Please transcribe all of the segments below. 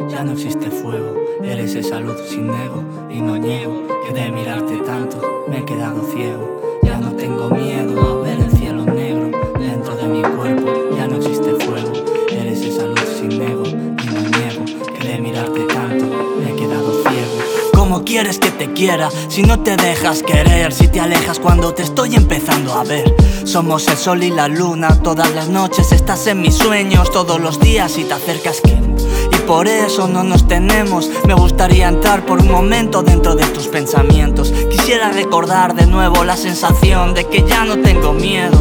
ya no existe fuego. Eres esa luz sin ego y no niego que de mirarte tanto me he quedado ciego. Ya no tengo miedo a ver el cielo negro dentro de mi cuerpo, ya no existe fuego. Eres esa luz sin ego y no niego que de mirarte tanto me he quedado ciego. ¿Cómo quieres que te quiera si no te dejas querer? Si te alejas cuando te estoy empezando a ver. Somos el sol y la luna, todas las noches estás en mis sueños, todos los días y te acercas que... Y por eso no nos tenemos. Me gustaría entrar por un momento dentro de tus pensamientos. Quisiera recordar de nuevo la sensación de que ya no tengo miedo.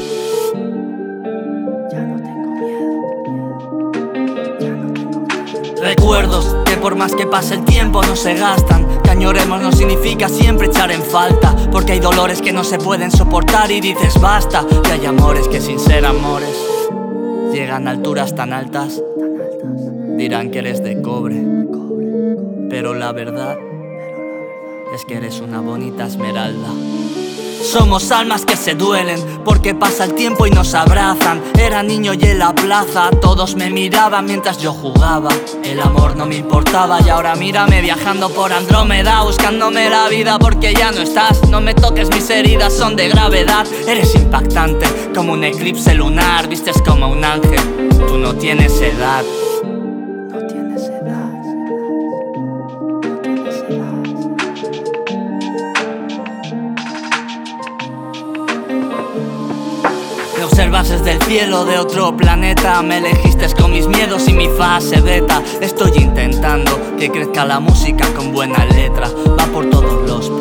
Recuerdos que por más que pase el tiempo no se gastan. Que añoremos no significa siempre echar en falta, porque hay dolores que no se pueden soportar y dices basta. Que hay amores que sin ser amores llegan a alturas tan altas. Dirán que eres de cobre, pero la verdad es que eres una bonita esmeralda. Somos almas que se duelen porque pasa el tiempo y nos abrazan. Era niño y en la plaza todos me miraban mientras yo jugaba. El amor no me importaba y ahora mírame viajando por Andrómeda, buscándome la vida porque ya no estás. No me toques, mis heridas son de gravedad. Eres impactante como un eclipse lunar, vistes como un ángel, tú no tienes edad. Me observas desde el cielo de otro planeta. Me elegiste con mis miedos y mi fase beta. Estoy intentando que crezca la música con buena letra. Va por todos los